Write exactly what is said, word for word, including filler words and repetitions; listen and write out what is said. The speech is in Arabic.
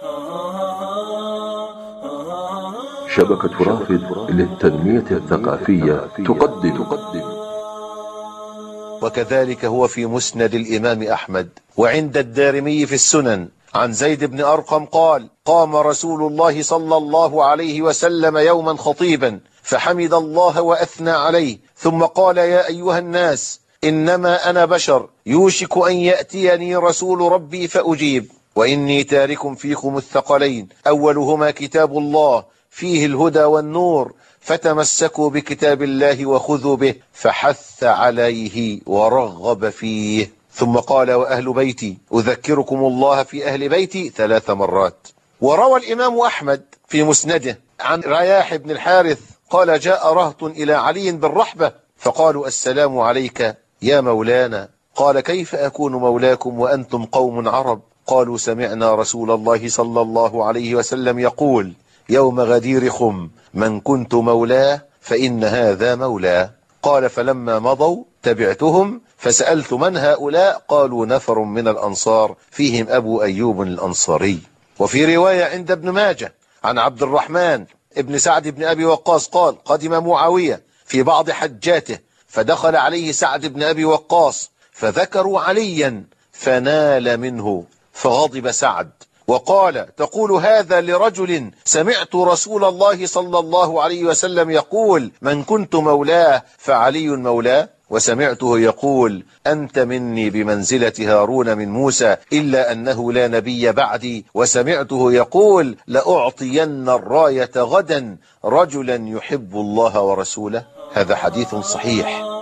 شبكة رافد للتنمية الثقافية تقدم تقدم وكذلك هو في مسند الإمام أحمد وعند الدارمي في السنن عن زيد بن أرقم قال: قام رسول الله صلى الله عليه وسلم يوما خطيبا فحمد الله وأثنى عليه، ثم قال: يا أيها الناس، إنما أنا بشر، يوشك أن يأتيني رسول ربي فأجيب، وإني تارك فيكم الثقلين، أولهما كتاب الله فيه الهدى والنور، فتمسكوا بكتاب الله وخذوا به، فحث عليه ورغب فيه، ثم قال: وأهل بيتي أذكركم الله في أهل بيتي ثلاث مرات. وروى الإمام أحمد في مسنده عن رياح بن الحارث قال: جاء رهط إلى علي بالرحبة فقالوا: السلام عليك يا مولانا. قال: كيف أكون مولاكم وأنتم قوم عرب؟ قالوا: سمعنا رسول الله صلى الله عليه وسلم يقول: يوم غدير خم من كنت مولاه فإن هذا مولاه. قال: فلما مضوا تبعتهم فسألت: من هؤلاء؟ قالوا: نفر من الأنصار فيهم أبو أيوب الأنصاري. وفي رواية عند ابن ماجه عن عبد الرحمن ابن سعد بن أبي وقاص قال: قدم معاوية في بعض حجاته فدخل عليه سعد بن أبي وقاص فذكروا عليا فنال منه فغضب سعد وقال: تقول هذا لرجل سمعت رسول الله صلى الله عليه وسلم يقول: من كنت مولاه فعلي مولاه، وسمعته يقول: أنت مني بمنزلة هارون من موسى إلا أنه لا نبي بعدي، وسمعته يقول: لأعطين الراية غدا رجلا يحب الله ورسوله. هذا حديث صحيح.